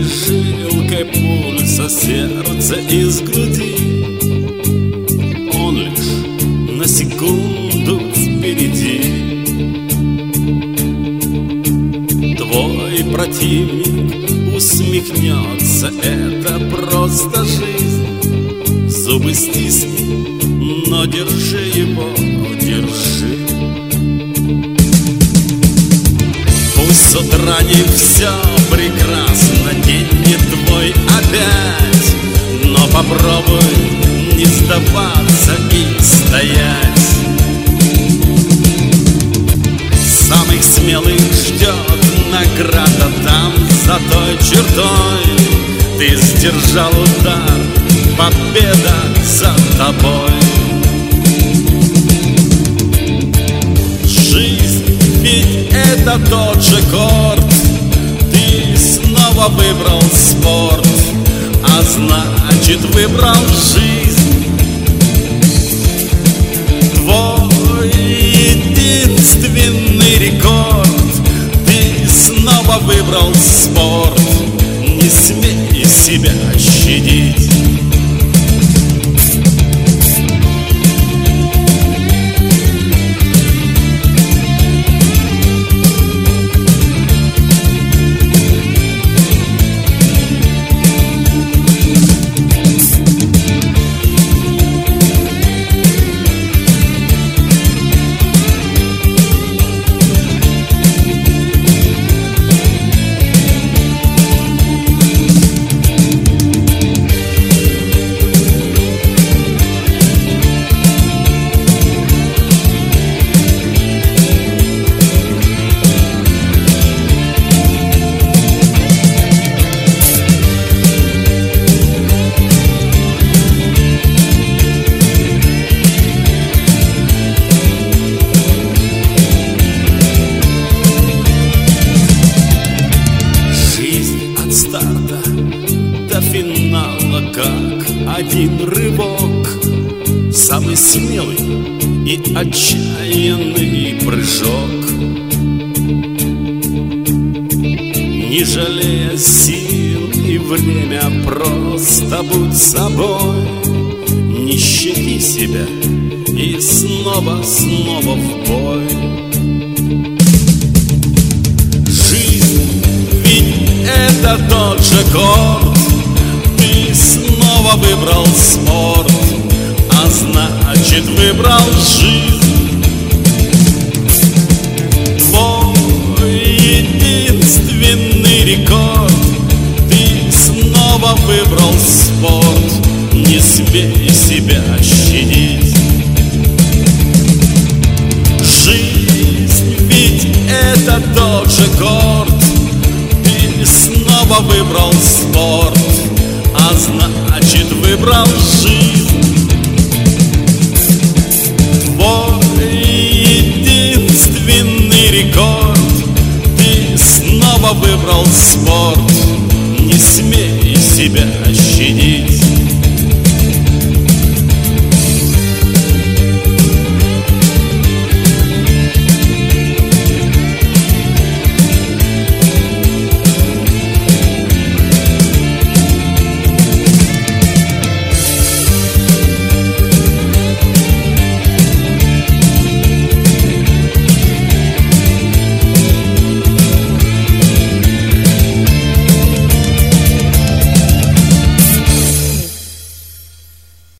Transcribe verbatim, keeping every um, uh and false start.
жилкой пульса сердца из груди. Он лишь на секунду впереди. Твой противник усмехнется, это просто жизнь. Зубы стисни, но держи его, держи. Пусть с утра не все прекрасно, день не твой опять, но попробуй не сдаваться и стоять. Самых смелых ждет награда там, за той чертой. Ты сдержал удар, победа за тобой. Жизнь ведь это тот же корт. Ты снова выбрал спорт, а значит выбрал жизнь. Твой единственный рекорд. Ты снова выбрал спорт. Не смей себя щадить. Старта до финала, как один рывок, самый смелый и отчаянный прыжок. Не жалея сил и время, просто будь собой. Не щади себя и снова, снова в бой. Это тот же корт. Ты снова выбрал спорт, а значит выбрал жизнь. Твой единственный рекорд. Ты снова выбрал спорт. Не смей себя щадить. Жизнь ведь это тот же корт. Снова выбрал спорт, а значит выбрал жизнь. Твой единственный рекорд. Ты снова выбрал спорт. Не смей себя щадить.